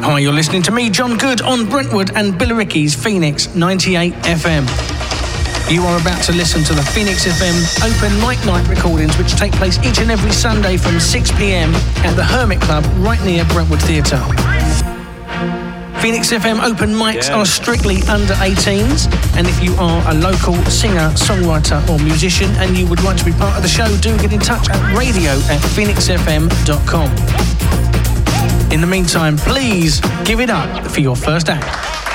Hi, you're listening to me, John Good, on Brentwood and Billericay's Phoenix 98 FM. You are about to listen to the Phoenix FM Open Mic Night recordings, which take place each and every Sunday from 6 p.m. at the Hermit Club right near Brentwood Theatre. Phoenix FM Open Mics are strictly under 18s, and if you are a local singer, songwriter or musician and you would like to be part of the show, do get in touch at radio@phoenixfm.com. In the meantime, please give it up for your first act.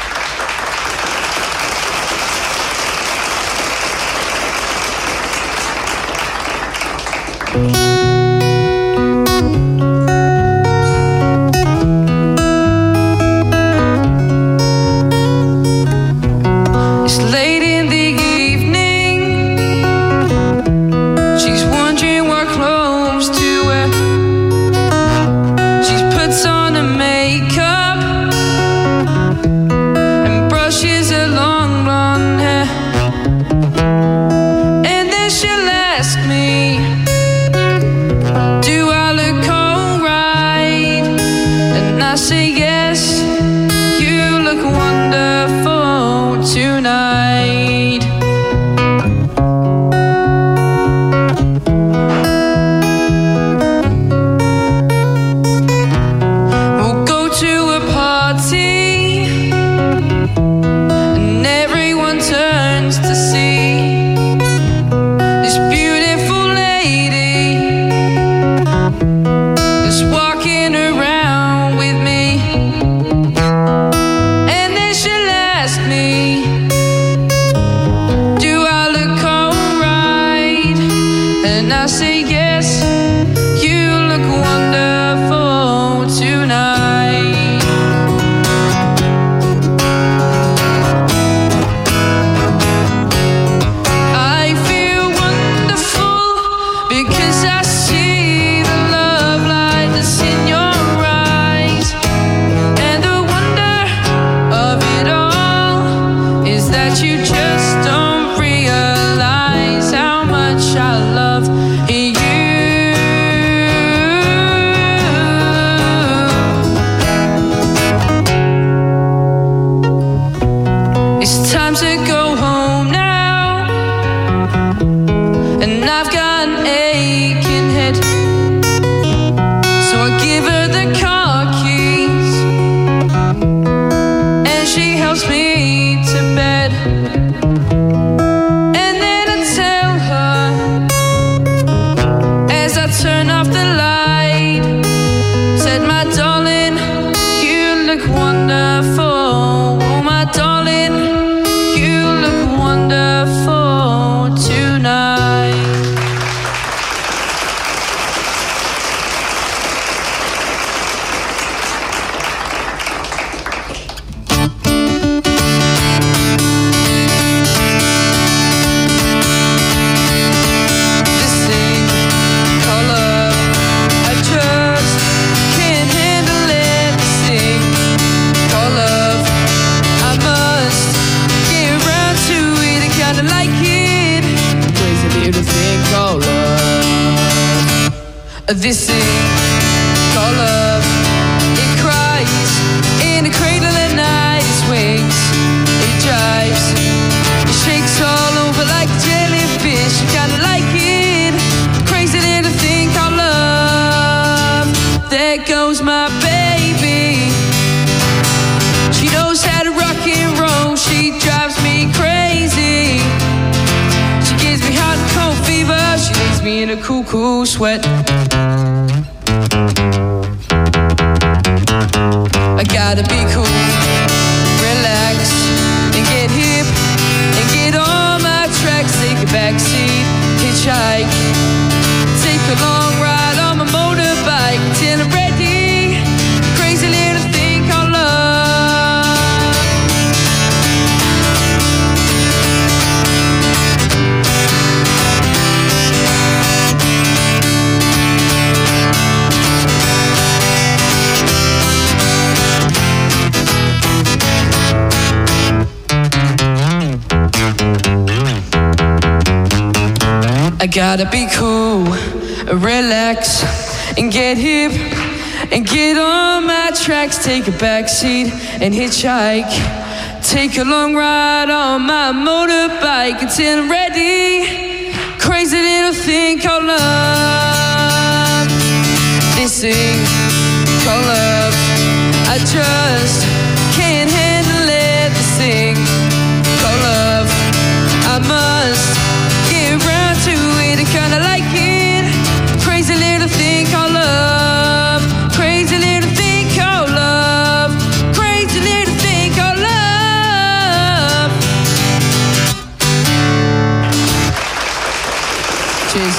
This thing called love, it cries in a cradle at night, it swings, it drives, it shakes all over like a jellyfish. You kinda like it, crazy little thing called love. There goes my baby, she knows how to rock and roll, she drives me crazy. She gives me hot and cold fever, she leaves me in a cool, cool sweat. I gotta be cool, relax, and get hip, and get on my tracks. Take a backseat, hitchhike, take a long ride on my motorbike till I'm ready. Crazy little thing called love. I gotta be cool, relax, and get hip, and get on my tracks, take a backseat and hitchhike. Take a long ride on my motorbike until I'm ready. Crazy little thing called love. This thing called love. I just can't handle it. This thing called love. I must get around to it and kinda like it. Crazy little thing called love. Crazy little thing called love. Crazy little thing called love. Cheers.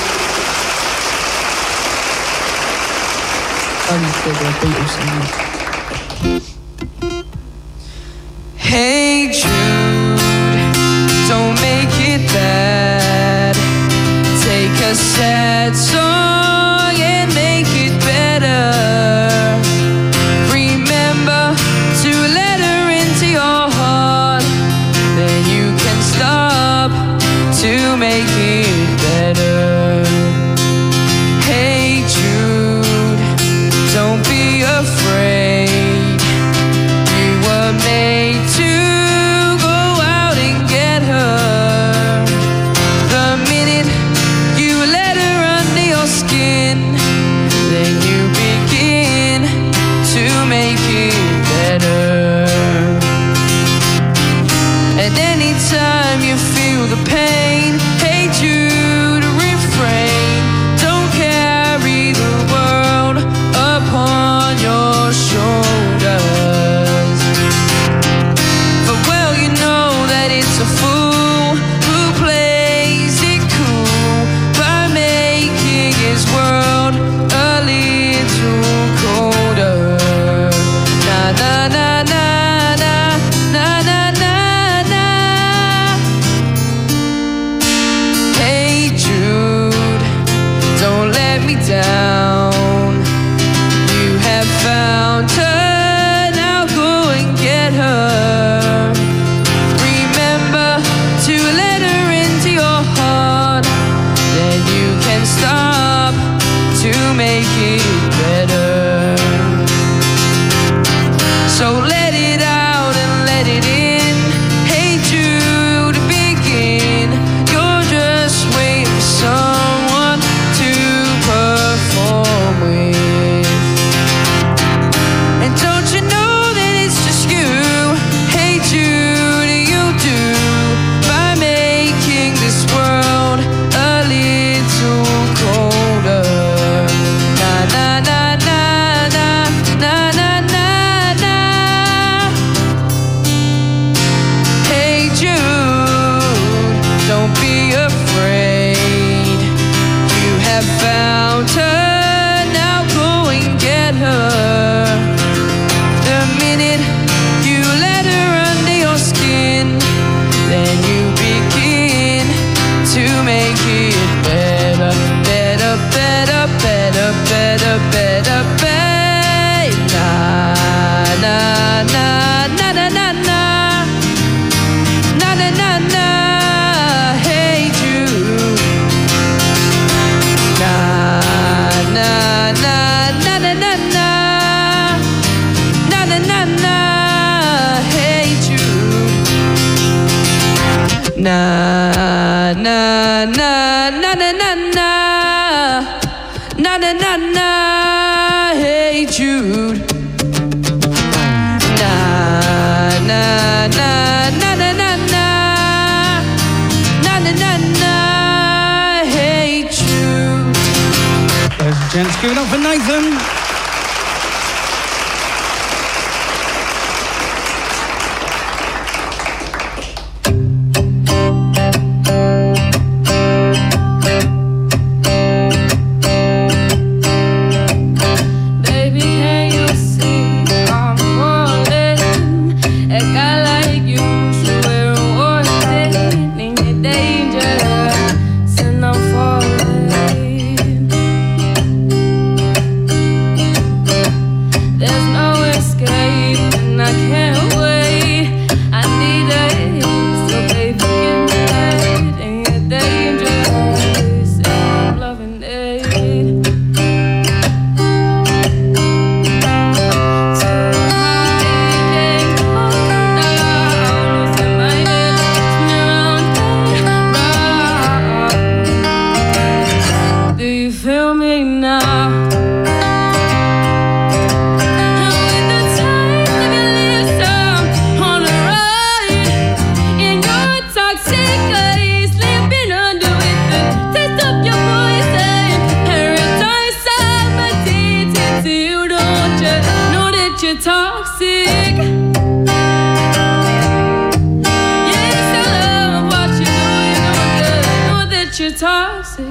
Hey Jude, don't make it bad. Take a sad song and make it better. Remember to let her into your heart. Then you can stop to make it better. Hey Jude, don't be afraid. You were made to go out and get her. The minute you let her under your skin, then you begin to make it better. And anytime you feel the pain, hey Jude, refrain. Don't carry the world upon your shoulders. For well you know that it's a fool who plays it cool by making his world a little colder. Na na na na na na na na na. Hey Jude, don't let me down. You have found her, now go and get her. Remember to let her into your heart. Then you can stop to make it better. So let it out and let it in. Hey Jude, begin. You're just waiting for someone to perform with. And don't you know that it's just you? Hey Jude, you do by making this world a little colder. Na na na na na na na na na. Hey Jude, don't be afraid. You have found her, now go and get her. The minute you let her under your skin, then you begin to make it better, better, better, better, better, better, better. Na na na na na na na na na na. Hey Jude. Na na na na na na na na na na na. Hey Jude. Na na na na na na na na na na na. Hey Jude. Na na na na na na na na na na na. Hey Jude. Ladies and gents, give it up for Nathan. Baby, can you see I'm falling? A guy like you should wear a warning. In the danger, and I'm falling. toxic. Yes, I love what you do. Know that you're toxic.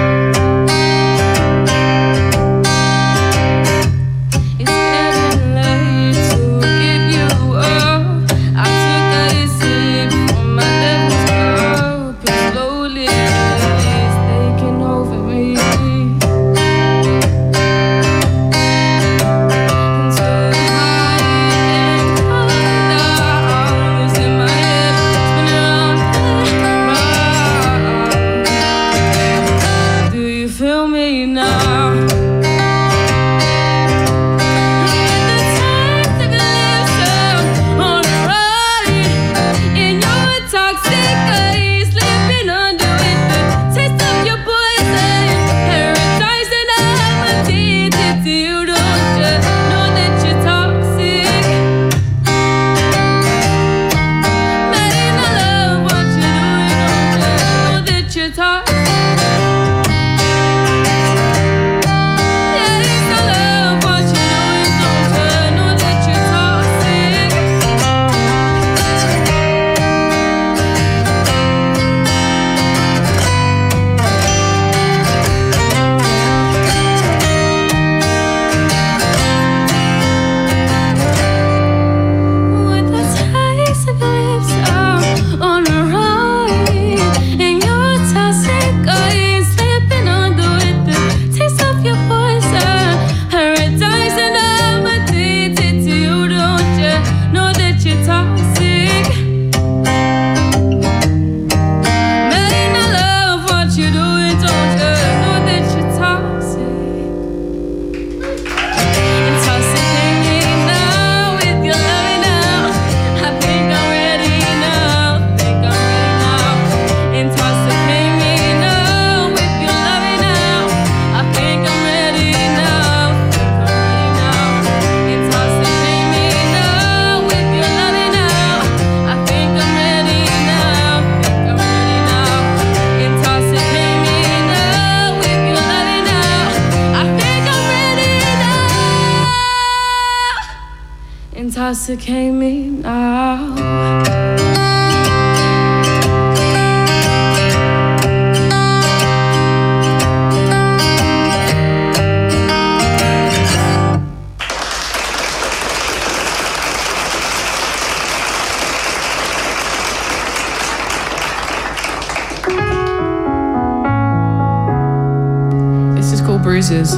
Intoxicate me now. This is called Bruises.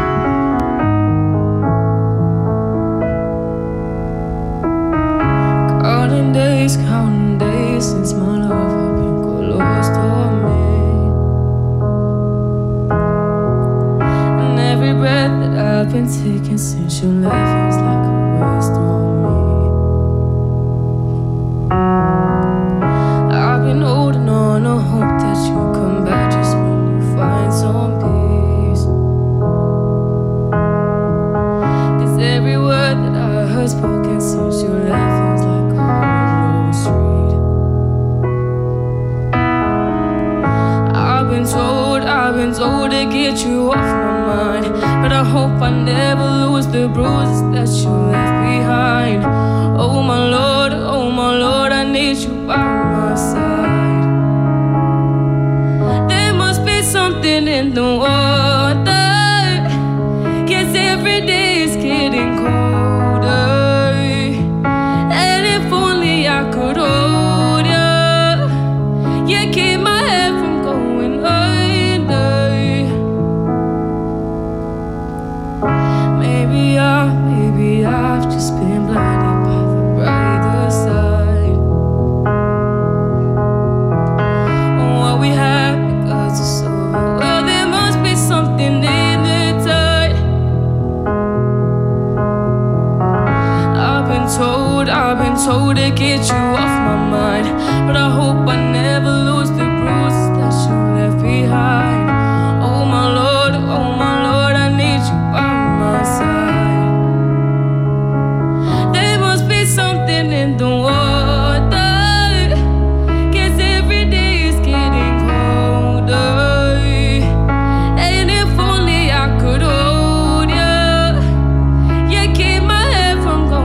Counting days since my love has been close to me, and every breath that I've been taking since you left feels like a waste on me. I've been holding on to hope that you'll come back just when you find some peace, 'cause every word that I heard spoken since you left feels like I've been told to get you off my mind, but I hope I never lose the bruises that you left behind. Oh my Lord, I need you by my side. There must be something in the water, 'cause every day is getting colder, and if only I could hold you, you keep my head from going under. Maybe I've just been blinded by the brighter side. What we had because it's over. Well, there must be something in the tide. I've been told to get you off my mind, but I hope I never lose the bruises that you left behind. Oh my Lord, I need you by my side. There must be something in the water, 'cause every day is getting colder, and if only I could hold you, you keep my head from going.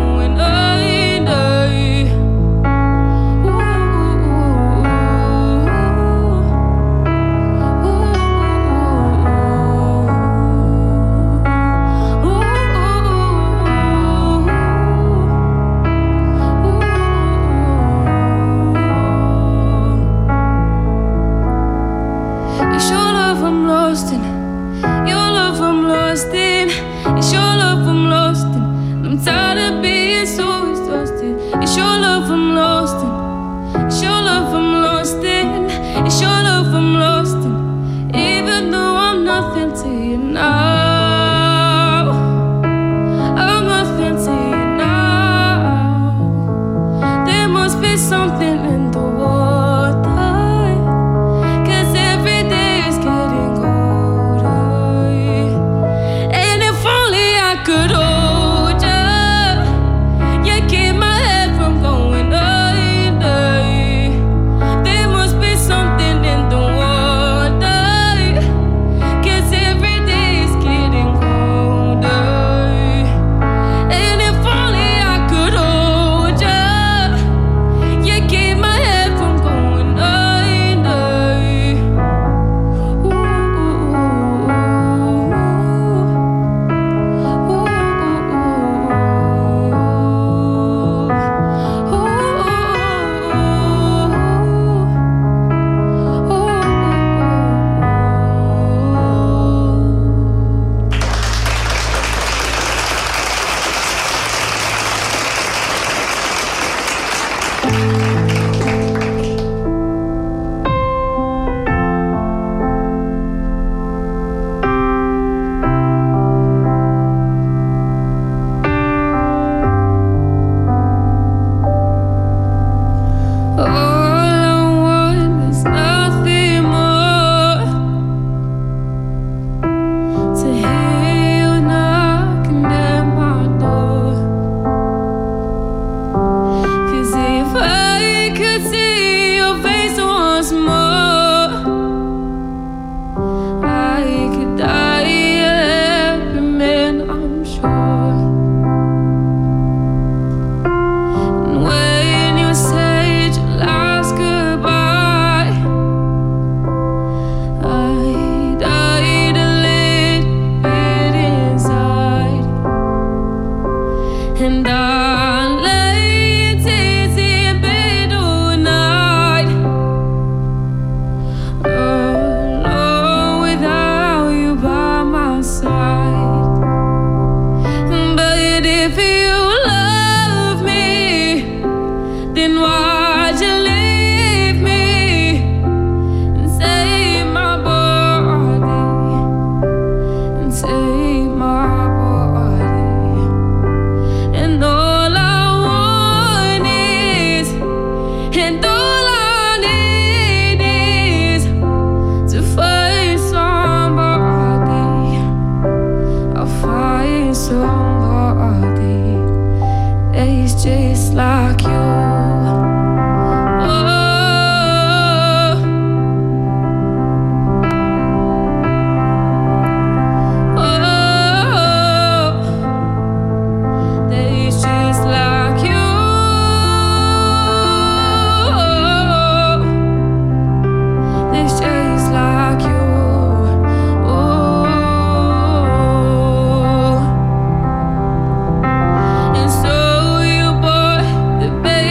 The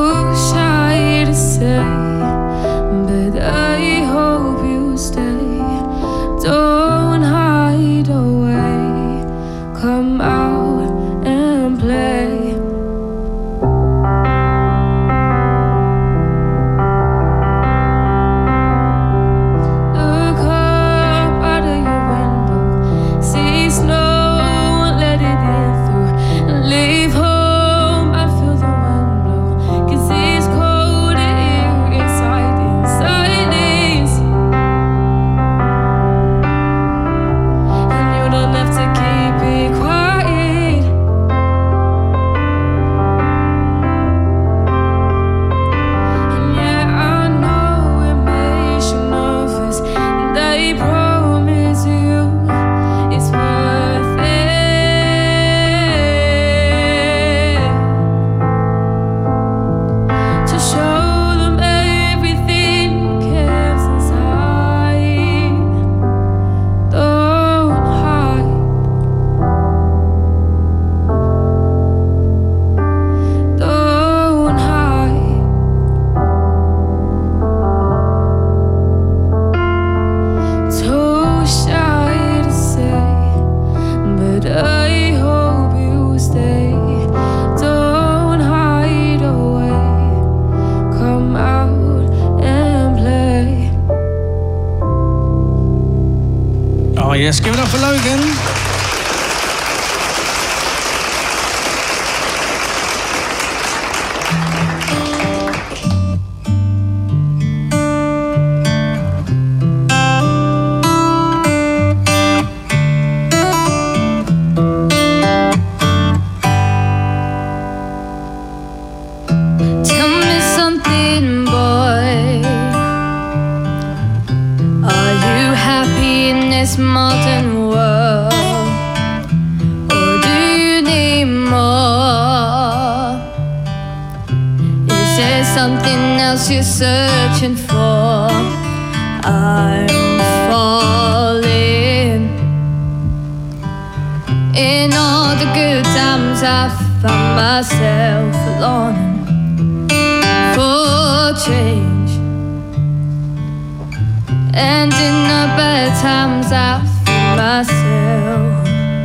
Yes, give it up for Logan. You're searching for. I'm falling. In all the good times I found myself longing for change, and in the bad times I feel myself.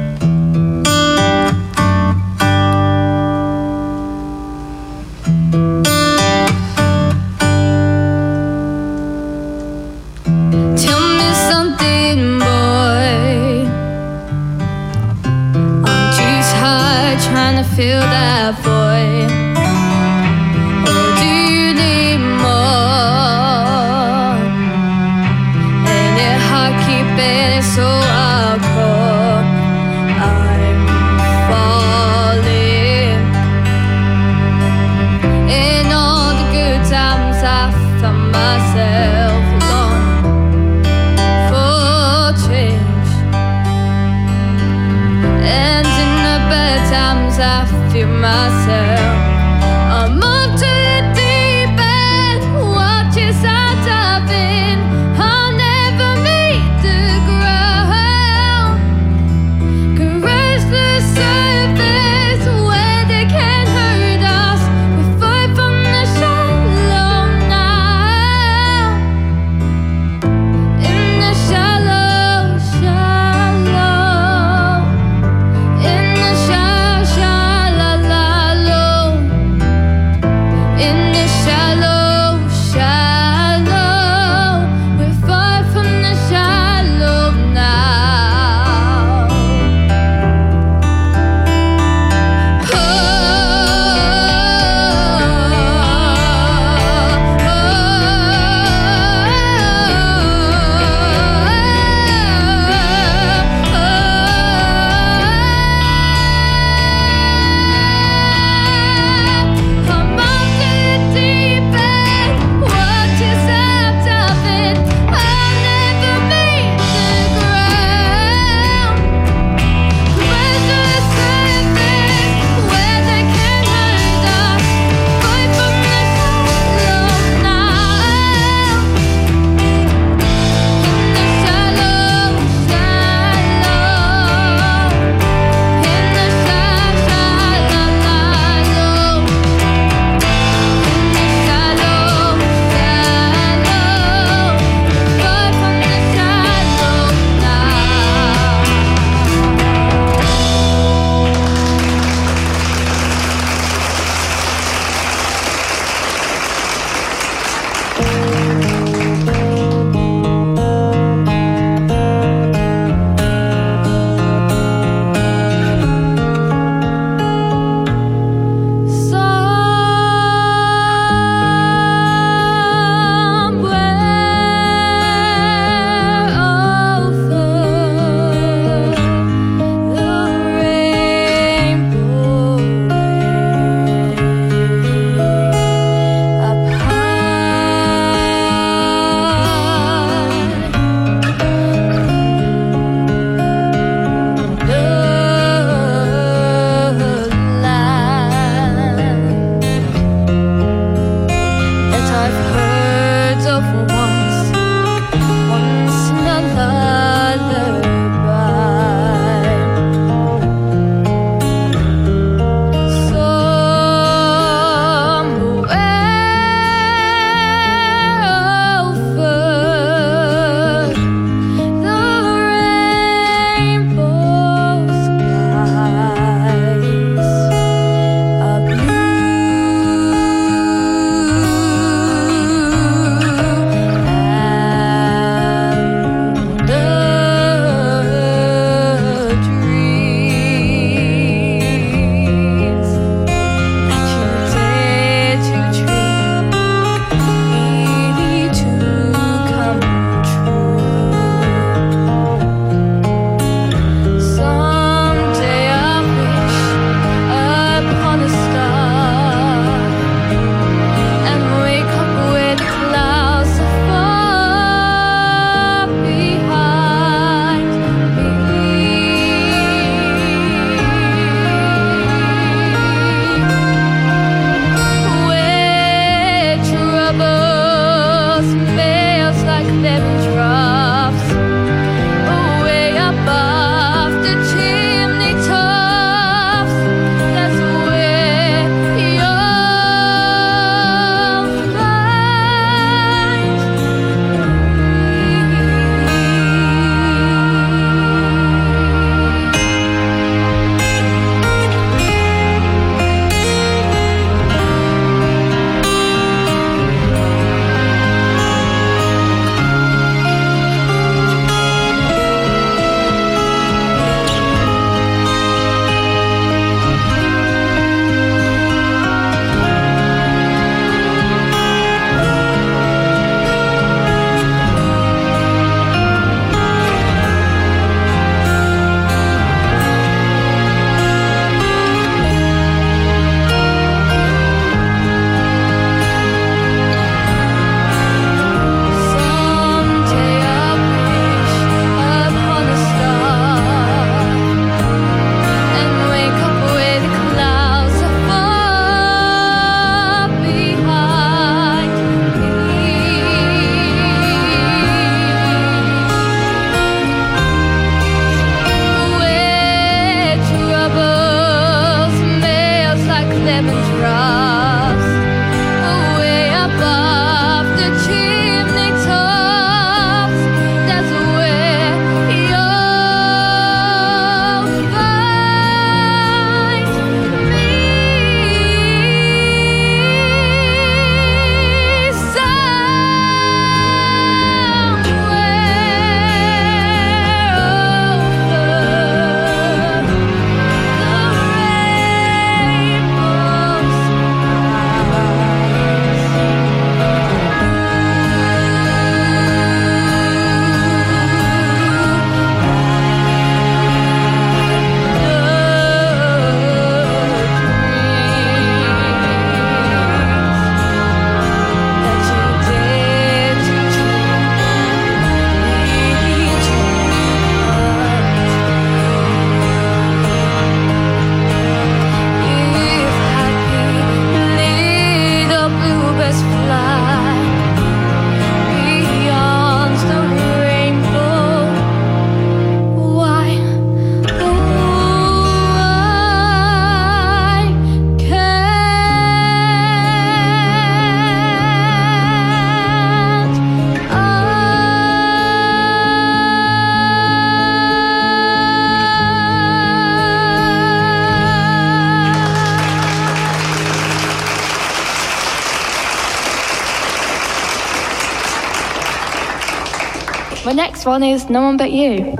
Fill that void, or do you need more? And it hard keeping it so hardcore. I'm falling. In all the good times I found myself longing for change, and in the bad times I feel myself. I'm up to the deep end, watch as I dive in. I'll never meet the ground. Caress the surface where they can't hurt us. We fight from the shallow now. In the shallow, shallow. In the shallow. My next one is No One But You.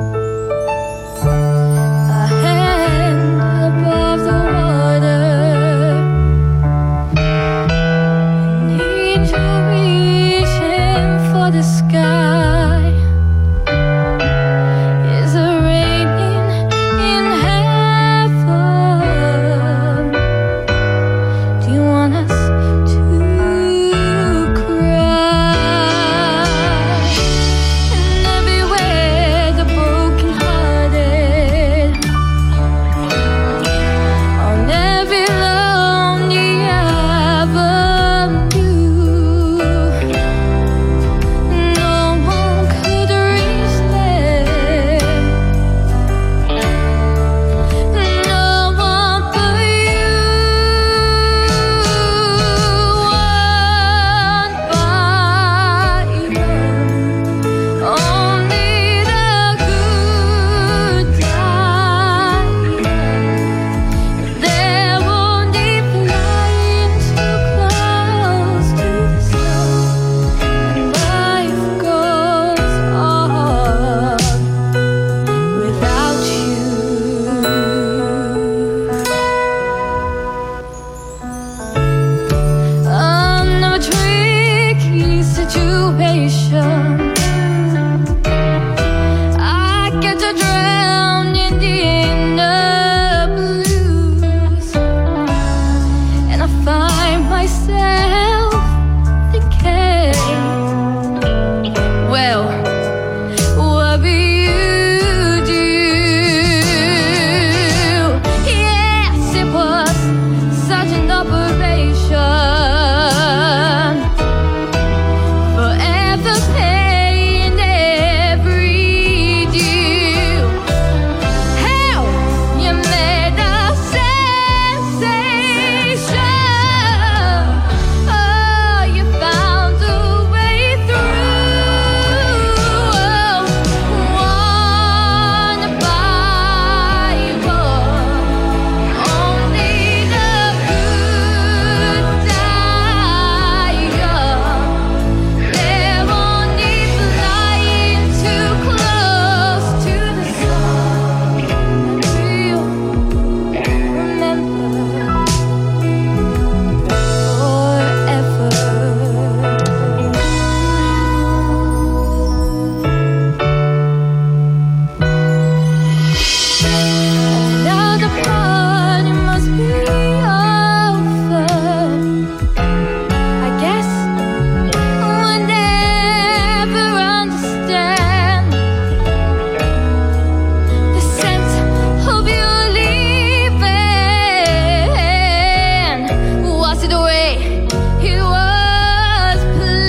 A hand above the water, an angel reaching for the sky. Is it raining in heaven? Do you want us to cry? And everywhere the broken-hearted, on every lonely avenue, no one could reach them, no one but you. One by one, only the good die. There won't be flying too close to the sun, and life goes on without you. Another tricky situation. I get to drown in the inner blues, and I find myself thinking, well, what will you do? Yes, it was such an operation, forever paying every due. How you made a sensation. Oh, you found a way through. One by one, only the good die young. There won't be flying too close to the sun, and we'll remember forever. Now the party must be over. I guess we'll never understand the sense of you leaving. Was it the way it was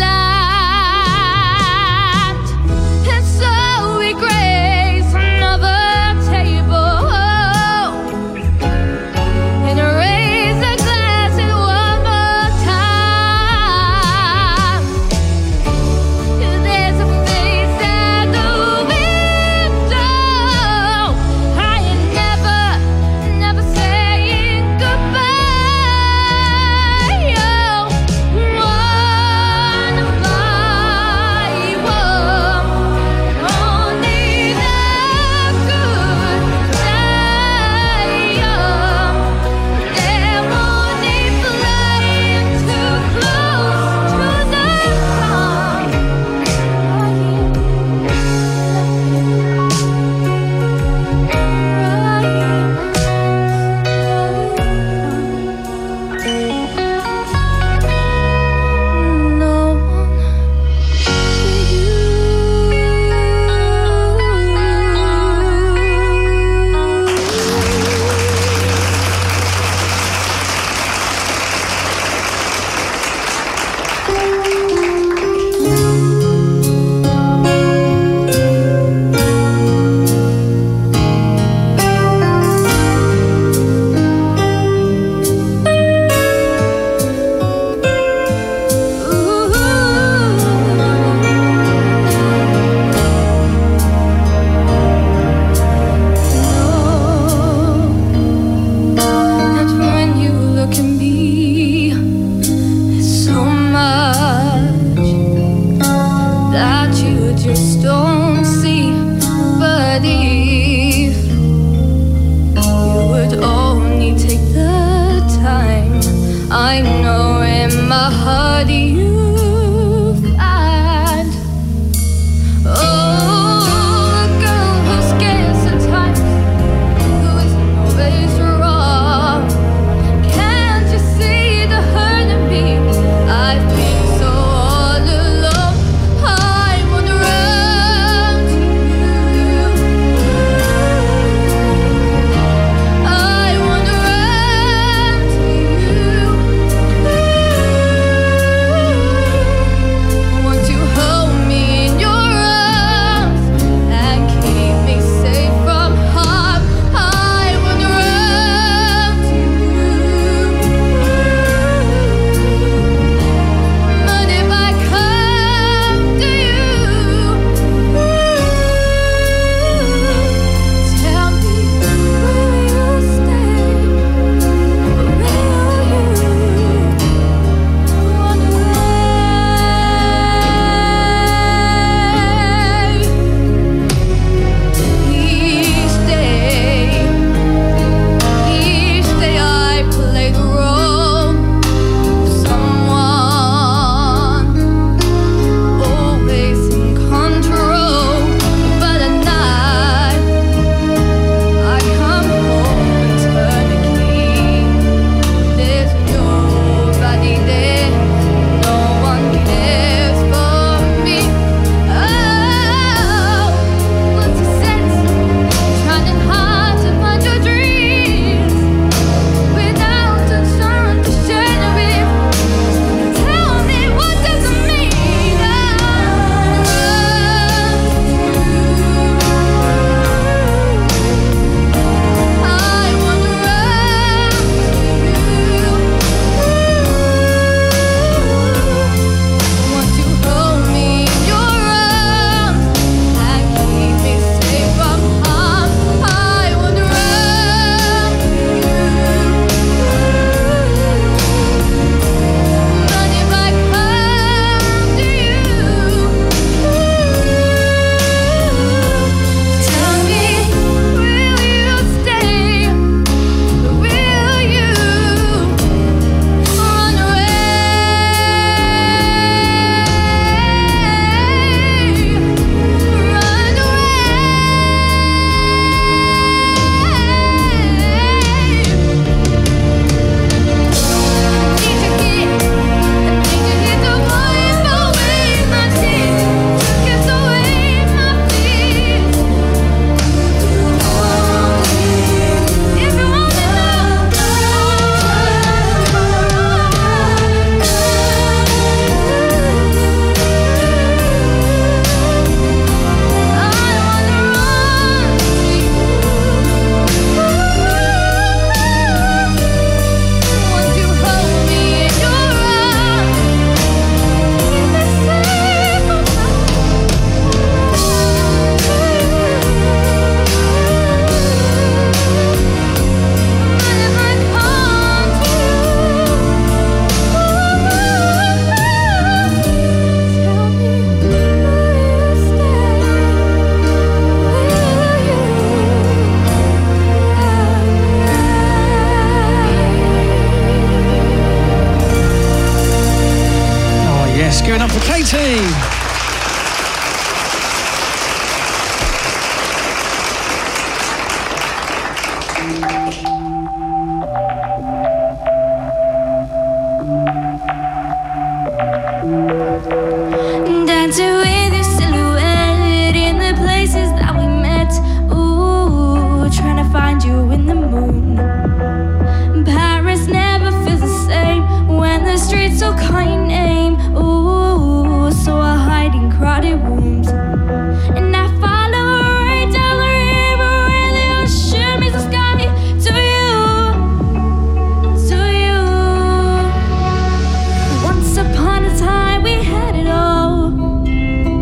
planned? And so we grace another table and raise a glass one more time. There's a face at the window. I ain't never saying goodbye. Oh, one by one, only the good die young. There won't be flying too close to the sun. No one that when you look at me, there's so much that you just don't if you would only take the time. I know in my heart you find. Oh, a girl who's scared sometimes, who isn't always wrong. Can't you see the hurt in me? I've been so all alone. I wanna run to you. I wanna run to you. Want to hold me in your arms and keep me safe from harm. I wanna run to you. But if I come to you, tell me, will you stay? Or will you run away? Each day I play the role of someone always in control, but at night I come home and turn the key. There's nobody there, no one cares for me. Oh, what's the sense trying hard to find your dreams without a turn to share it? Tell me, what does it mean? I wanna run to you. Want to hold me in your arms and keep me safe from harm. I wanna run to you. But if I come to you, tell me, will you stay? Will you run Oh, yes, going up for Katie. Dancing with your silhouette in the places that we met. Ooh, trying to find you in the moon. Paris never feels the same when the streets all call your name. Ooh, so I hide in crowded rooms and I follow right down the river where the ocean meets the sky. To you. Once upon a time we had it all.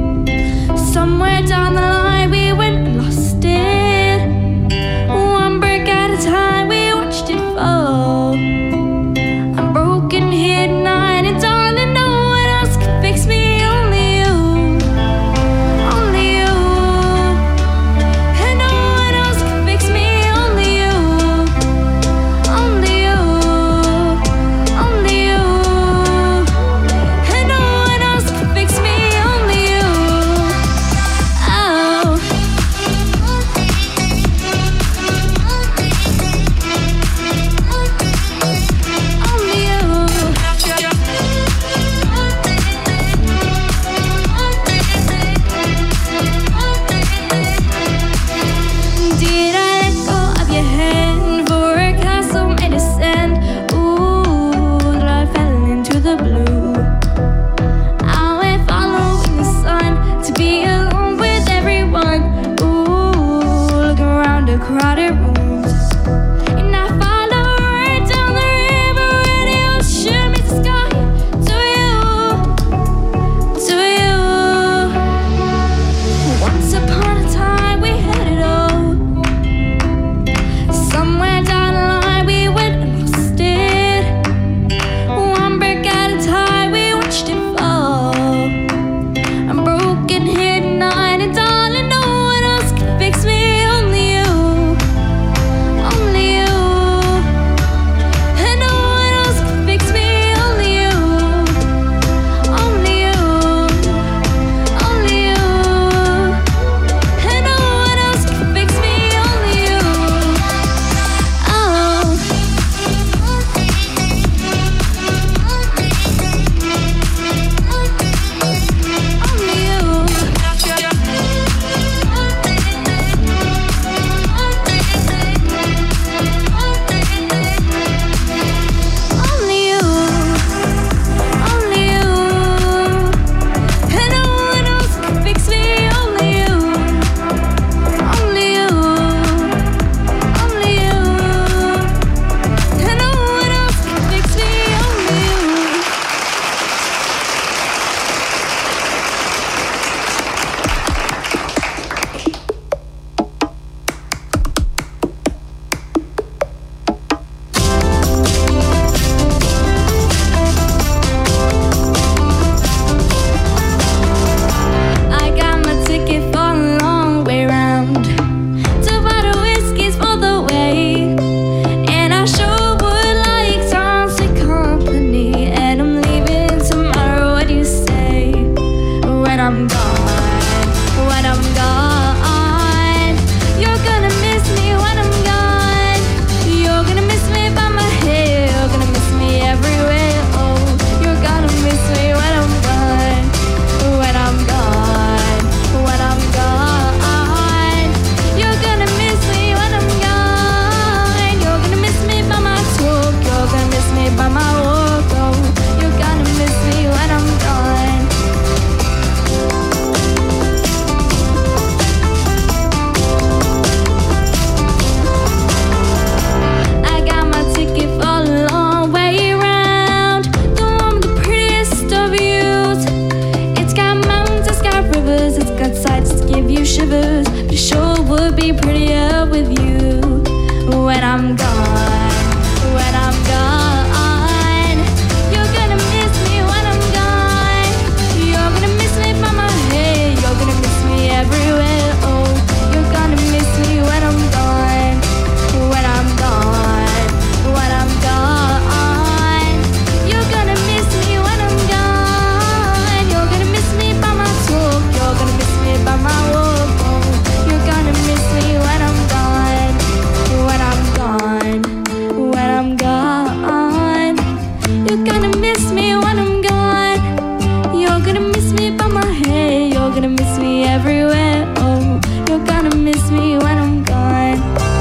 shivers, but it sure would be prettier with you. When I'm gone, when I'm gone, you're gonna miss me when I'm gone. You're gonna miss me by my head, you're gonna miss me everywhere. Oh, you're gonna miss me when I'm gone, when I'm gone, when I'm gone. You're gonna miss me when I'm gone. You're gonna miss me by my talk, you're gonna miss me by my walk. Oh, you're gonna miss me when I'm gone, when I'm gone, when I'm gone. You're gonna miss me when I'm gone. You're gonna miss me by my head, you're gonna miss me everywhere. Oh, you're gonna miss me when I'm gone.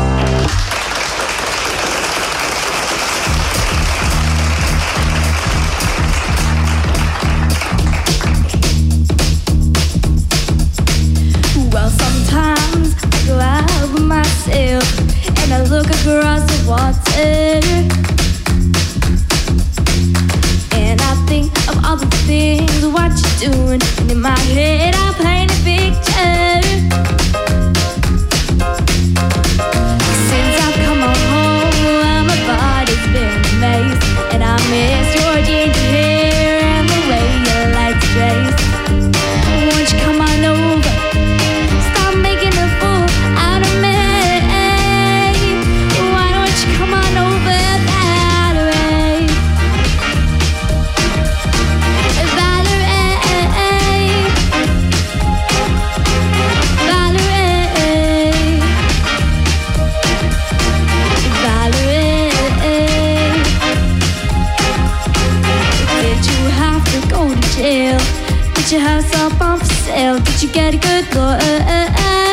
Well, sometimes I go out with myself and I look across the water, and I think of all the things what you're doing, and in my head I paint a picture. Since I've come home, my body's been a maze, and I miss your ginger hair and the way you like to dress. Won't you come on over? Stop making a fool out of me. Why don't you come on over, Valerie? Valerie, Valerie, Valerie. Did you have to go to jail? Did your house up on for sale? Did you get a good lawyer?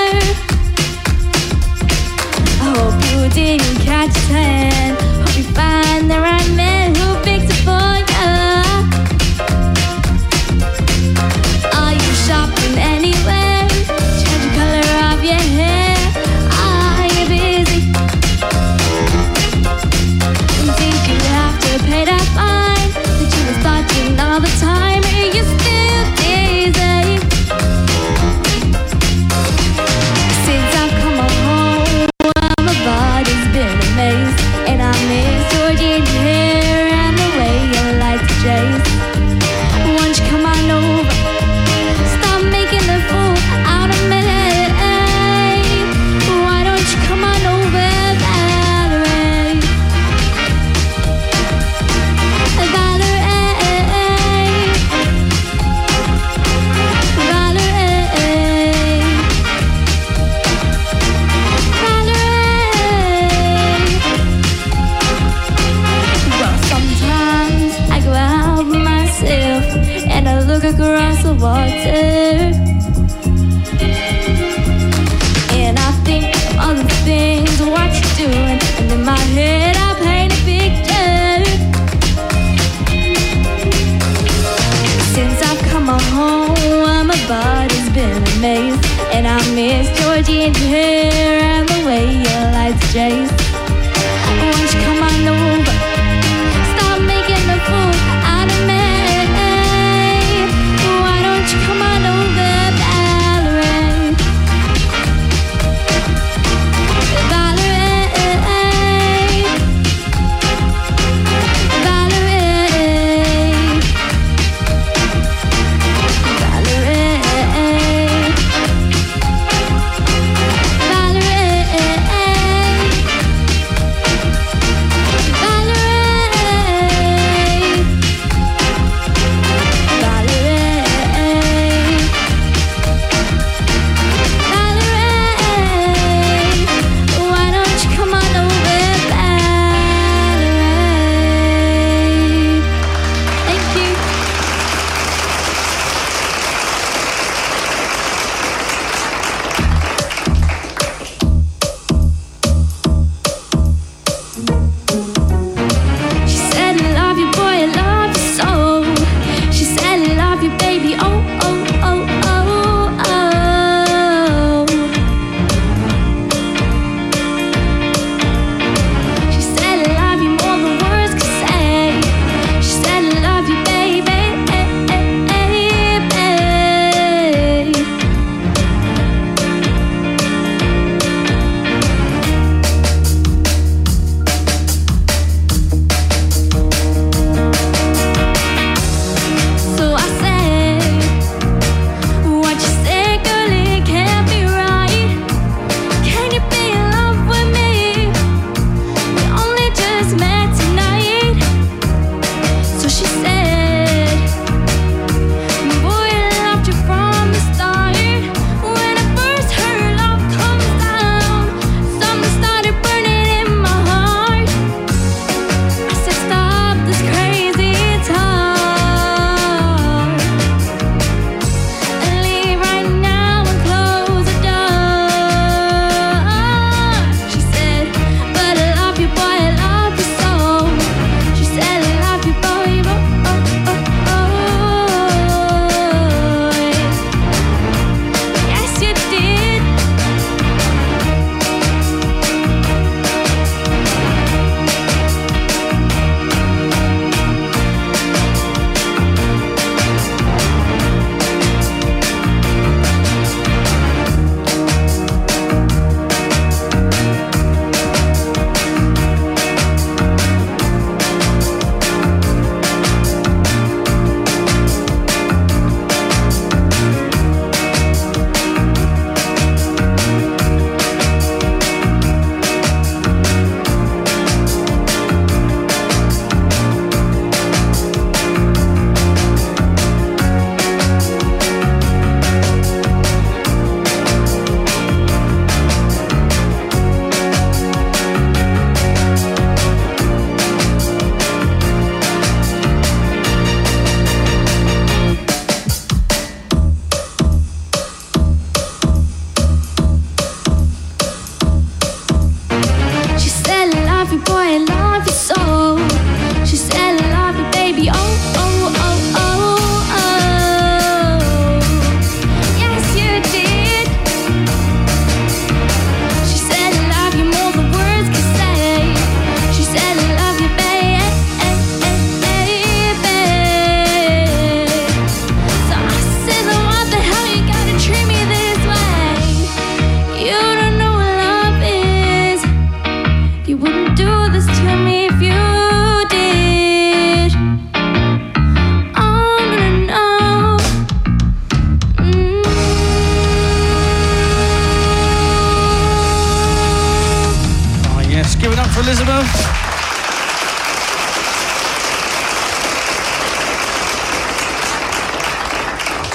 I hope you didn't catch his hand. Hope you find the right man who picks it for you. Are you shopping anywhere? Change the color of your hair. Are you busy? Did you have to pay that fine that you were starting all the time? Are you still busy? Since I've come home, my body's been a maze, and I miss your ginger hair and the way you like to dress. Won't you come on over? Stop making a fool out of me. Why don't you come on over, Valerie? Valerie, Valerie. Well, sometimes I go out by myself and I look across the water, and I think of all the things what you're doing, and in my head I paint a picture. Since I've come home, my body's been a maze, and I miss your ginger hair and the way you like to dress. Won't you come on over? Stop making a fool out of me. Why don't you come on over, Valerie? Valerie, Valerie, Valerie, Valerie.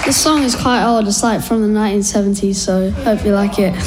This song is quite old, it's like from the 1970s, so hope you like it.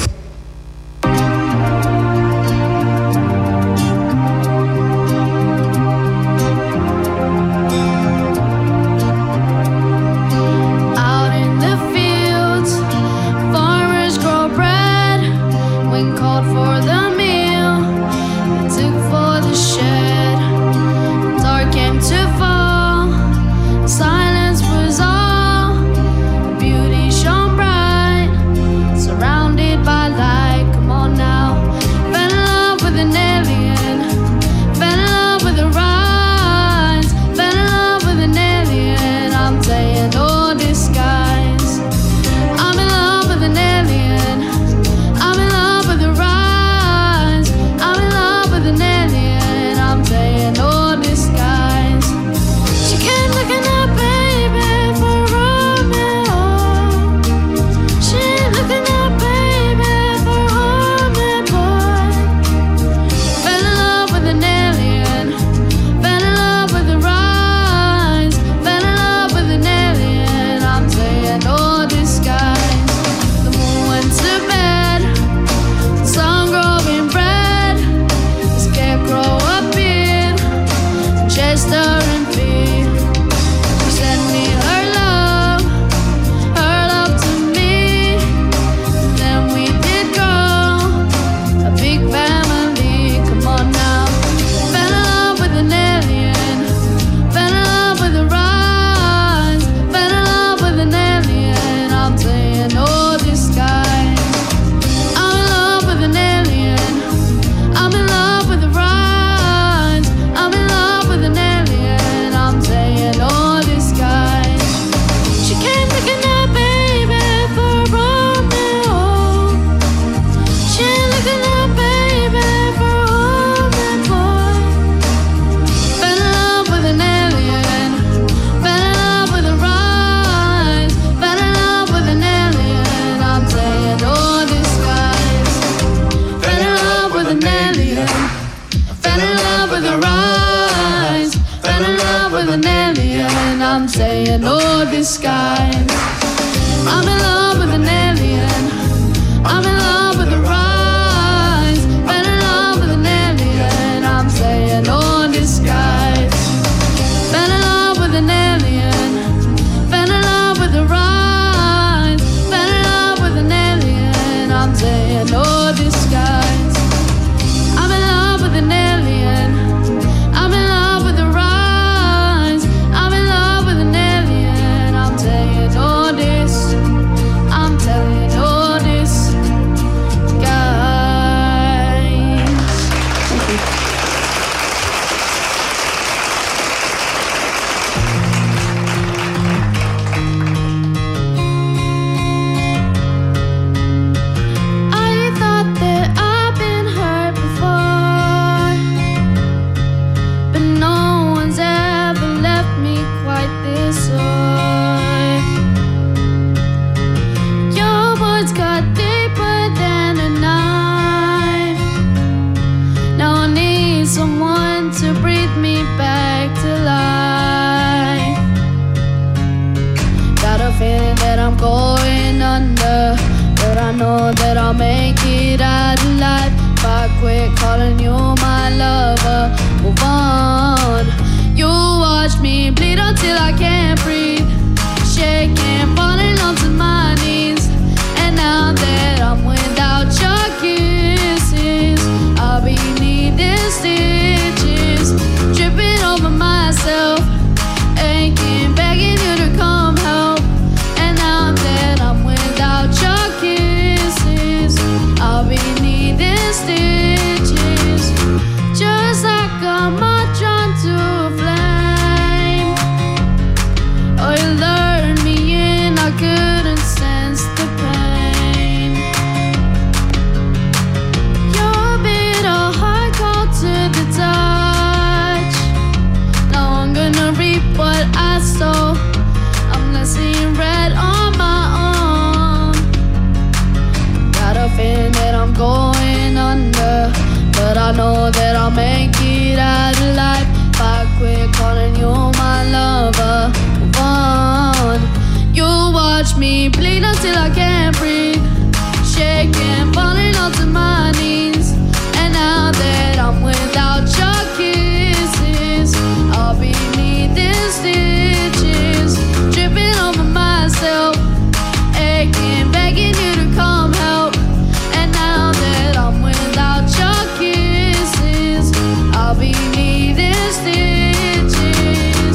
watch me bleed until I can't breathe, shaking, falling onto my knees. And now that I'm without your kisses, I'll be needing stitches, dripping over myself, aching, begging you to come help. And now that I'm without your kisses, I'll be needing stitches.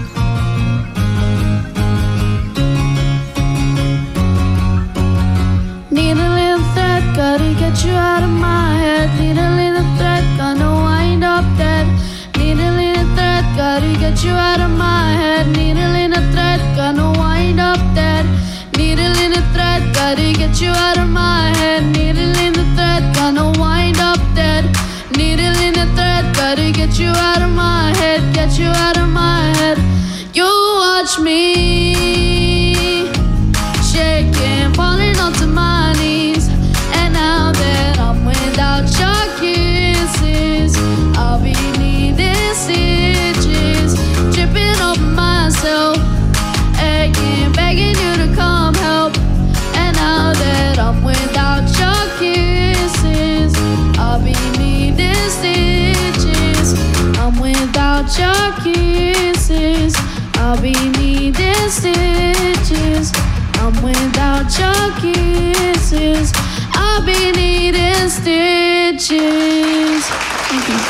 Needle in the thread, gotta get you out of my head. Needle in the thread, gonna wind up dead. Needle in the thread, gotta get you out of my head. Needle in the thread, gonna wind up dead. Needle in the thread, gotta get you out of my head. Needle in the thread, gonna wind up dead. Needle in the thread, gotta get you out of my head. Get you out of my head. You watch me shaking, falling onto my knees. And now that I'm without your kisses, I'll be needing stitches, dripping over myself, aching, begging you to come help. And now that I'm without your kisses, I'll be needing stitches. I'm without your kisses, I'll be needing stitches. I'm without your kisses, I'll be needing stitches. Thank you.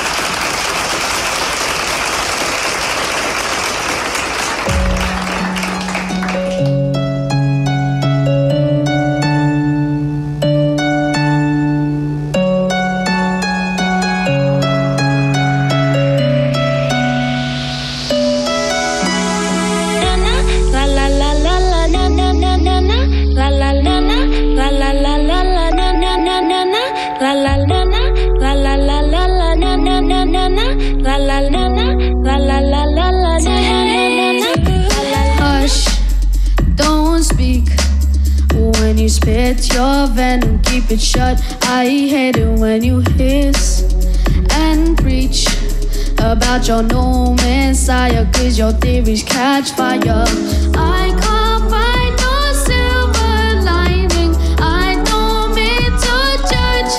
Hush, don't speak. When you spit your venom, keep it shut. I hate it when you hiss and preach about your new messiah, 'cause your theories catch fire. I can't find no silver lining. I don't mean to judge,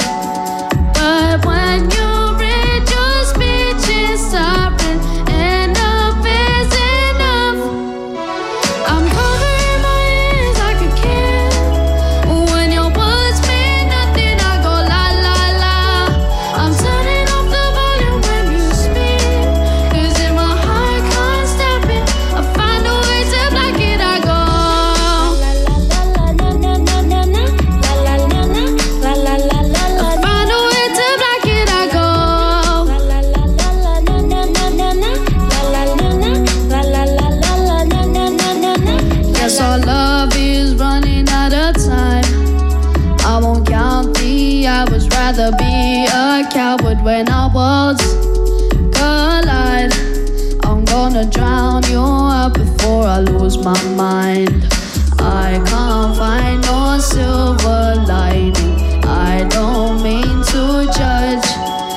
but when you read your speech, it's sovereign. Enough is enough. I'm covering my ears like a kid. When your words mean nothing, I go la la la. I'm turning off the volume when you speak, 'cause in my heart can't stop it. I find a way to block it. I go la la la la na na na na na la la la la la la la la. I find a way to block it. I go la la la la la na na na na na la la la la la la la na na na na na. Yes, our love is running out of time. I won't count the hours, rather be a coward when our worlds collide. I'm gonna drown you out before I lose my mind. I can't find no silver lining. I don't mean to judge,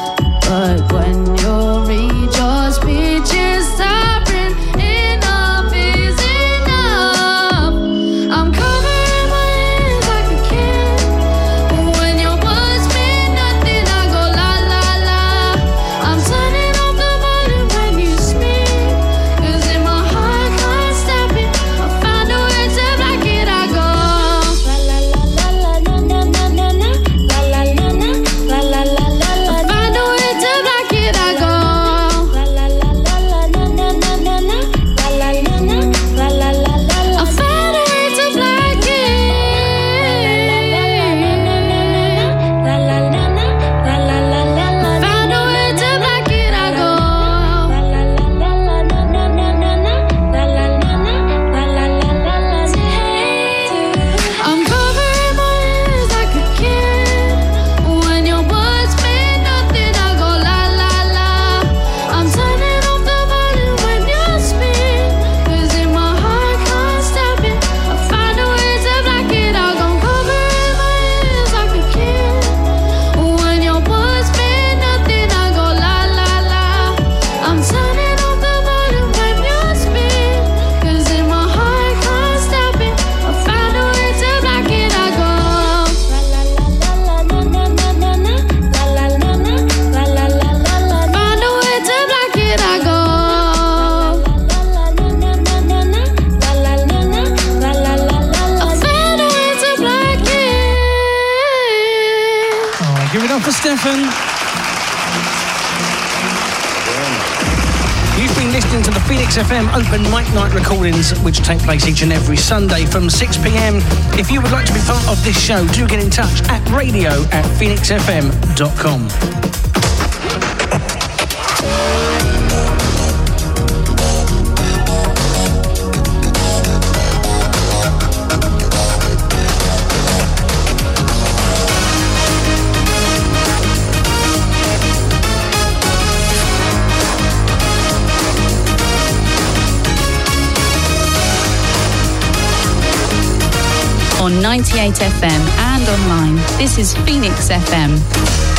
but when you read your speech, it's sovereign. Enough is enough. I'm covering my ears like a kid. When your words mean nothing, I go la la la. I'm turning off the volume when you speak, 'cause in my heart can't stop it. I found a way to block it. I go la la la la la na na na na na la la la la Stefan. You've been listening to the Phoenix FM Open Mic Night recordings, which take place each and every Sunday from 6 p.m. If you would like to be part of this show, do get in touch at radio@phoenixfm.com. On 98 FM and online, this is Phoenix FM.